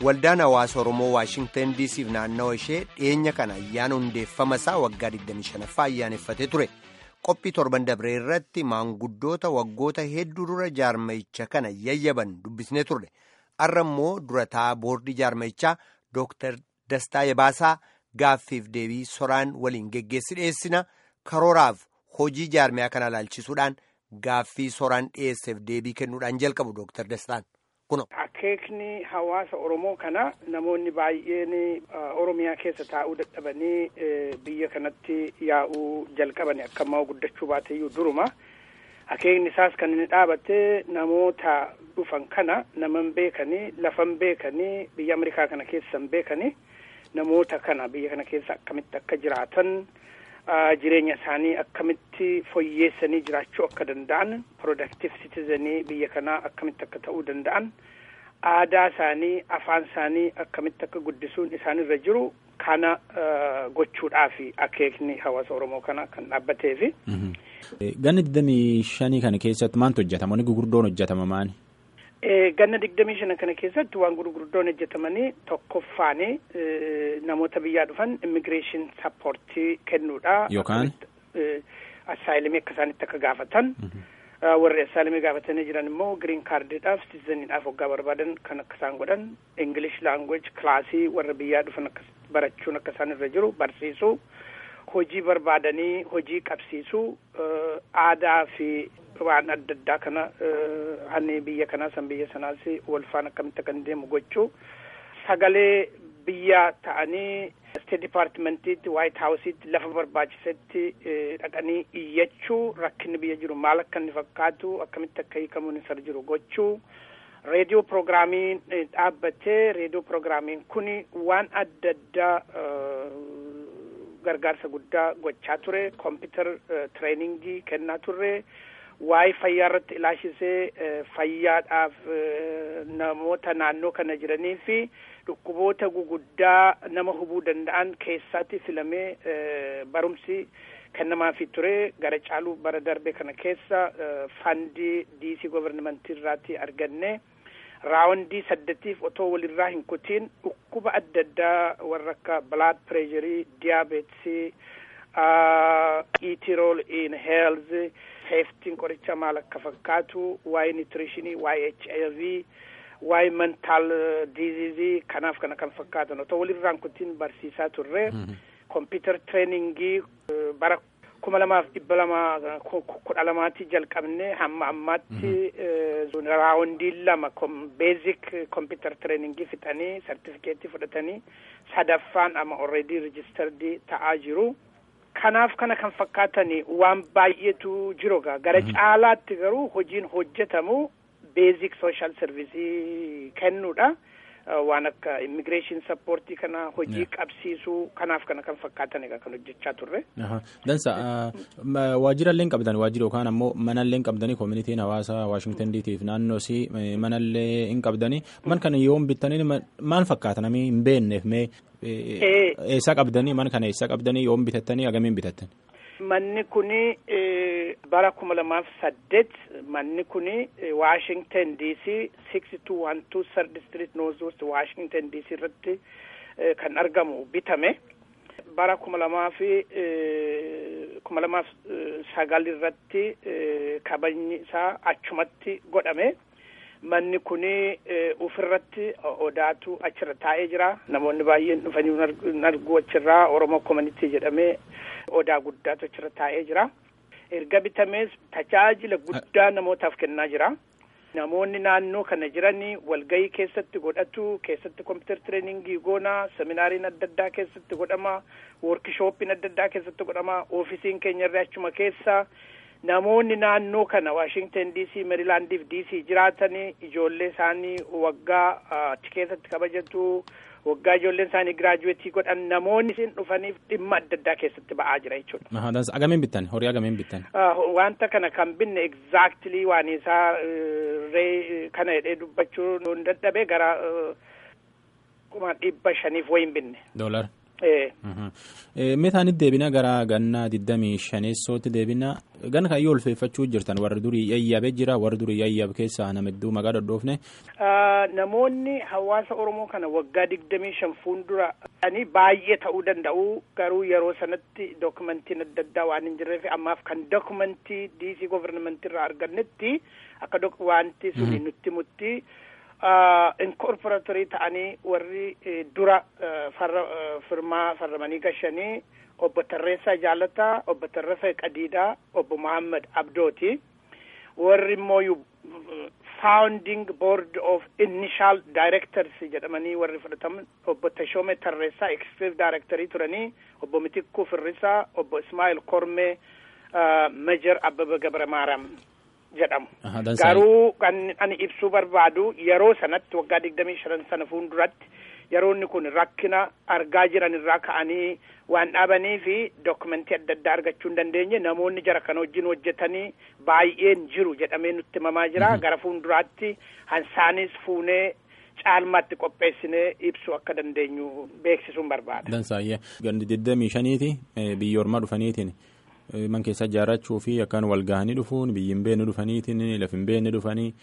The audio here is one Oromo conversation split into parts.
Waldaan hawaasa Oromoo Waashingtan DC'f naannawa ishee dhiyeenya kana ayyaana hundeeffama isaa waggaa 25ffaa ayyaaneffatee ture. Qophii torban dabree irratti maanguddoota waggoota hedduu dura jaarmayicha kana yayyaban dubbisnee turre. Har'a immoo durataa boordii jaarmayichaa Dr. Dastaa Yabaasaa gaaffiif deebii soraan waliin geggeessi dhiyeessina. Karooraaf hojii jaarmayaa kana ilaalchisuudhaan gaaffii soraan dhiyeesseef deebii kennuudhaan jalqabu Dr. Dastaan. Akeekni hawaasa Oromoo kana namoonni baay'een Oromiyaa keessa taa'uu dadhabanii biyya kanatti yaa'uu jalqabanii akka ammaa guddachuu baateyyuu duruma. Akeekni isaas kan inni dhaabate namoota dhufan kana naman beekanii lafan beekanii biyya Ameerikaa kana keessan beekanii namoota kana biyya kana keessa akkamitti akka jiraatan jireenya isaanii akkamitti fooyyeessanii jiraachuu akka danda'an productive citizenii biyya kanaa akkamitti akka ta'uu danda'an aadaa isaanii afaan isaanii akkamitti akka guddisuun isaanirra jiru kana gochuudhaafi akeekni hawaasa Oromoo kana kan dhaabbateefi. Ganna 25 kana keessatti maaltu hojjetama? Wanni gurguddoon hojjetama maali? Ganna 25 kana keessatti waan gurguddoon hojjetamanii tokkoffaanii namoota biyyaa dhufan immigration supportii kennuudha. Yookaan asaayilimii akka isaanitti akka gaafatan. Warri asaayilimii gaafatanii jiran immoo green cardidhaaf citizeniidhaaf waggaa barbaadan kan akka isaan godhan English language classii warra biyyaa dhufan akka barachuun akka isaan irra jiru barsiisuu. Hojii barbaadanii hojii qabsiisuu aadaa fi waan adda addaa kana hanni biyya kanaa san biyya sanaas wal faana akkamitti akka deemu gochuu sagalee biyya ta'anii State Departmentiitti White House'itti lafa barbaachisetti dhaqanii iyyachuu rakkinni biyya jiru maal akka inni fakkaatu akkamitti akka hiikamuun isa jiru gochuu reediyoo pirogiraamiin dhaabbatee reediyoo pirogiraamiin kuni waan adda addaa gargaarsa guddaa gochaa ture kompiitar tireeningii kennaa turre waa'ee fayyaa irratti ilaashisee fayyaadhaaf namoota naannoo kana jiranii fi dhukkuboota guguddaa nama hubuu danda'an keessatti filamee barumsi kennamaafii ture gara caaluu bara darbe kana keessa fandii DC governementii irraatti arganne. Raawundii 8 otoo walirraa hin kutiin dhukkuba adda addaa warra akka blood pressure, diabetes, eatirol in health, safety qoricha maal akka fakkaatu, waa'ee nutritionii, waa'ee HIV, waa'ee mental disease kanaaf kana kan fakkaatan otoo walirraa hin kutiin barsiisaa turre. Computer trainingii bara 2012 jalqabne hamma ammaatti raawundii 2 basic computer training fixanii certificate fudhatanii sadaffaan ama already registered ta'aa jiru. Kanaaf kana kan fakkaatanii waan baay'eetu jiru gara caalaatti garuu hojiin hojjetamu basic social service kennuudha. Waan akka immigration supportii kana hojii qabsiisuu kanaaf kana kan fakkaatan egaa kan hojjechaa turre. Dansa waajjiraaleen qabdan waajjira yookaan ammoo manallee qabdanii community'n hawaasa Washington DC'f naannoo si manallee hin qabdanii man kana yoom bittanii maal fakkaatan amii hin beekneef mee eessa qabdanii man kana eessa qabdanii yoom bitattanii agamiin bitattan? Manni kuni bara 2008 manni kuni Washington DC 6212 3rd Street Northwest Washington DC irratti kan argamu bitame. Bara 2009 irratti kabajni isaa achumatti godhame. Manni kuni ofirratti odaatu achirra taa'ee jira. Namoonni baay'een dhufanii arguu achirraa Oromoo community jedhamee odaa guddaatu achirra taa'ee jira. Erga bitamees tajaajila guddaa namootaaf kennaa jira. Namoonni naannoo kana jiranii walgahii keessatti godhatu, keessatti computer trainingii goona, seminaariin adda addaa keessatti godhama, workshooppiin adda addaa keessatti godhama, oofisiin keenyarra achuma keessa. Namoonni naannoo kana Washington DC, Maryland fi DC jiraatanii ijoollee isaanii waggaa keessatti kabajatu, waggaa ijoolleen isaanii giraajuweetii godhan namoonni isin dhufaniif dhimma adda addaa keessatti ba'aa jira jechuudha. Agamiin bittan? Horii agamiin bittan? Wanta kana kan binne exactly waan isaa kana jedhee dubbachuu hin dadhabee gara 500,000 wayin binne. Doolar? Meetaanitti deebina gara ganna 25 deebina ganna kan yoo ulfeeffachuu jirtan warri durii yayyaabee jira warri durii yayyaab keessaa nama hedduu maqaa dhodhoofne. Namoonni hawaasa Oromoo kana waggaa 25 fuuldura ani baay'ee ta'uu danda'u garuu yeroo sanatti dookumentiin adda addaa waan hin jirreef ammaaf kan dookumentii DC government irraa argannetti akka wanti suni nutti mutti. Incorporatory ta'anii warri dura farramanii gashanii obbo Tarreessaa Jaalataa, obbo Tarrafee Qadiidaa, obbo Muhammad Abdooti. Warri immoo founding board of initial directors jedhamanii warri fudhataman obbo Tashoomee Tarreessaa executive directorii turanii, obbo Mitikkuu Firrisaa, obbo Ismaa'il Kormee, Major Abbaba Gabramaaram jedhamu. Garuu kan ani ibsuu barbaadu yeroo sanatti waggaa 25 sana fuulduratti yeroo inni kun rakkina argaa jiran irraa ka'anii waan dhaabanii fi dookumentii adda addaa argachuu hin dandeenye namoonni jara kana wajjin hojjetanii baay'een jiru jedhamee nutti himamaa jira. Gara fuulduraatti hansaanis fuunee caalmaatti qopheessinee ibsuu akka dandeenyu beeksisuun barbaada. Dansaayyee gandi 25ti biyya ormaa dhufaniitiin. Man keessa ijaarrachuu fi akkaan wal gahanii dhufuun biyyi hin beekne dhufaniitiin lafi hin beekne dhufanii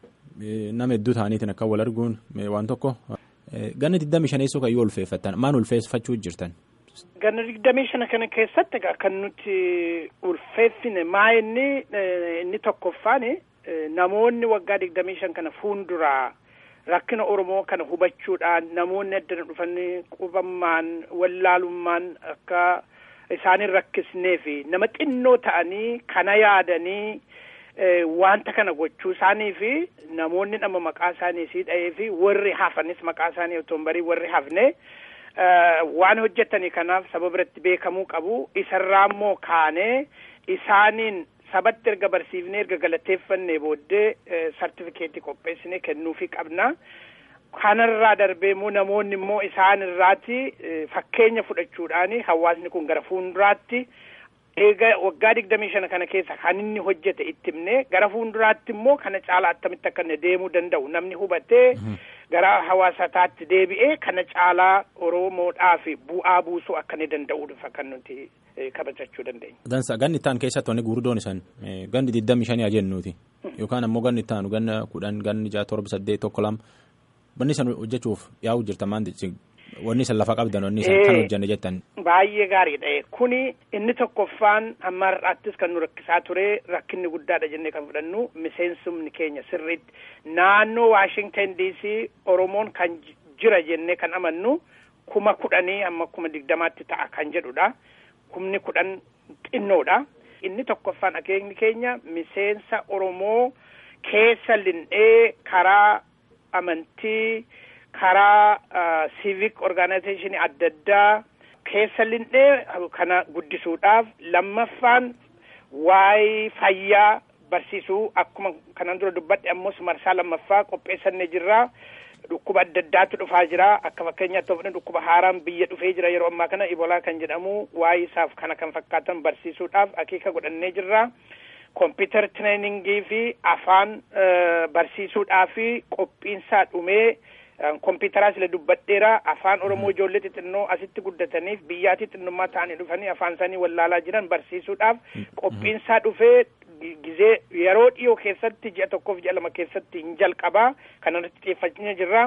nama hedduu ta'aniitiin akka wal arguun waan tokko. Ganna 25 kan yoo ulfeeffattan maal ulfeeffachuu jirtan? Ganna 25 kana keessatti kan nuti ulfeeffine maa inni tokkoffaan namoonni waggaa 25 kana fuulduraa rakkina Oromoo kana hubachuudhaan namoonni adda dhufanii qubammaan wallaalummaan akka isaanin rakkisnee fi nama xinnoo ta'anii kana yaadanii wanta kana gochuu isaanii fi namoonni nama maqaa isaanii sii dha'ee fi warri hafanis maqaa isaanii otoo hin barii warri hafne waan hojjetanii kanaaf saba biratti beekamuu qabu. Isarraa immoo kaanee isaaniin sabatti erga barsiifnee erga galateeffannee booddee sartifikeetii qopheessinee kennuufii qabna. Kanarraa darbee immoo namoonni immoo isaan irraati fakkeenya fudhachuudhaani hawaasni kun gara fuulduraatti eega waggaa 25 kana keessa kan inni hojjete itti himne gara fuulduraatti immoo kana caalaa attamitti akka inni deemuu danda'u namni hubatee gara hawaasaatti deebi'ee kana caalaa Oromoodhaaf bu'aa buusuu akka inni danda'uudha kan nuti kabajachuu dandeenya. Dansa ganni ittaan keessatti wanni gurguddoon isaan ganni 25 jennuuti yookaan ammoo ganni ittaanu ganna 10 ganni 6 7 8 1 2 wanni san hojjechuuf yaa'u jirta wanni san lafa qabdan wanni san kan hojjanne jettan. Baay'ee gaariidha. Kuni inni tokkoffaan hamma har'aattis kan nu rakkisaa ture rakkinni guddaadha jennee kan fudhannu miseensumni keenya sirriitti naannoo Washington DC Oromoon kan jira jennee kan amannu 10,000 amma 20,000tti ta'a kan jedhudha. 10,000 xinnoodha. Inni tokkoffaan akeekni keenya miseensa Oromoo keessa lindhee karaa amantii karaa civic organization adda addaa keessa lindhee kana guddisuudhaaf lammaffaan waa'ee fayyaa barsiisuu akkuma kanan dura dubbadhe ammoo marsaa lammaffaa qopheessannee jirra. Dhukkuba adda addaatu dhufaa jira akka fakkeenyaatti ofne dhukkuba haaraan biyya dhufee jira yeroo ammaa kana Ibolaa kan jedhamu waa'ee isaaf kana kan fakkaatan barsiisuudhaaf akeeka godhannee jirra. Computer trainingii fi afaan barsiisuudhaaf qophiinsaa dhumee computeraa sila dubbadheera afaan Oromoo ijoollee xixinnoo asitti guddataniif biyyaatti xinnummaa ta'anii dhufanii afaan isaanii wallaalaa jiran barsiisuudhaaf qophiinsaa dhufee gizee yeroo dhiyoo keessatti ji'a tokkoof ji'a lama keessatti hin jalqabaa kanarratti xiyyeeffachaa jirra.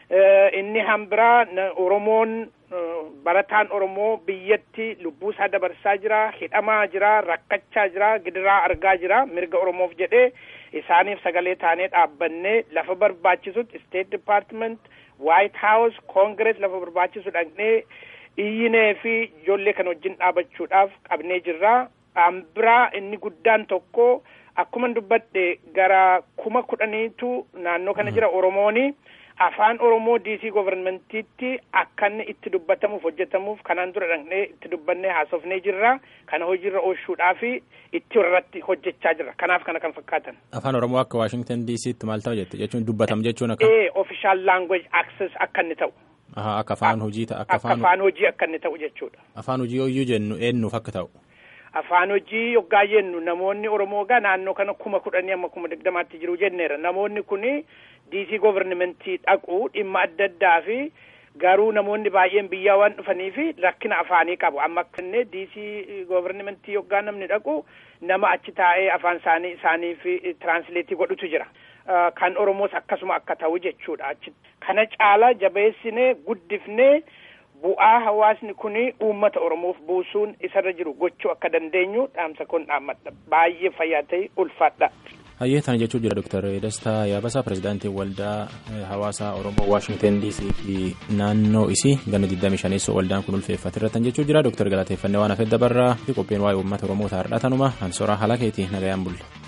Inni hambiraa Oromoon barataan Oromoo biyyatti lubbuu isaa dabarsaa jira, hidhamaa jira, rakkachaa jira, gidiraa argaa jira mirga Oromoof jedhee isaaniif sagalee taanee dhaabbannee lafa barbaachisutti State Department, White House, Congress lafa barbaachisu dhaqnee iyyinee fi ijoollee kan wajjin dhaabachuudhaaf qabnee jirra. Hambiraa inni guddaan tokko akkuma dubbadhe gara 10,000tu naannoo kana jira Oromooni. Afaan Oromoo DC governmentiitti akka inni itti dubbatamuuf hojjetamuuf kanaan dura dhaqnee itti dubbannee haasofnee jirra. Kana hojiirra oolchuudhaaf itti irratti hojjechaa jirra. Kanaaf kana kan fakkaatan. Afaan Oromoo akka Washington DC'tti maal ta'u jette jechuun dubbatam jechuun akka official language access akka inni ta'u. Akka afaan hojii afaan hojii akka inni ta'u jechuudha. Afaan hojii hoyyuu jennu eenyuuf akka ta'u. Afaan hojii yoggaa jennu namoonni Oromoo gaa naannoo kana 10,000 amma 20,000tti jiru jenneera. Namoonni kuni DC governmentii dhaqu dhimma adda addaa fi garuu namoonni baay'een biyyaa waan dhufanii fi rakkina afaanii qabu. Amma kanneen DC governimentii yoggaa namni dhaqu nama achi taa'ee afaan isaanii fi translatii godhutu jira. Kan Oromoos akkasuma akka ta'u jechuudha achi. Kana caalaa jabeessinee guddifnee bu'aa hawaasni kuni uummata Oromoof buusuun isarra jiru gochuu akka dandeenyu dhaamsa kun dhaammadha. Baay'ee fayyaa ta'e ulfaadha. Hayyee tana jechuun jira Dr. Dastaa Yaabasaa pirezidaantii waldaa hawaasa Oromoo Waashingtan DC fi naannoo isii ganna 25 waldaan kun ulfeeffate irratti jechuun jira Dr. Galateeffannee waan hafee dabarraa fi qopheen waa'ee uummata Oromoo taa'aadha tanuma Ansoraa Halakeetii nagayaan bulla.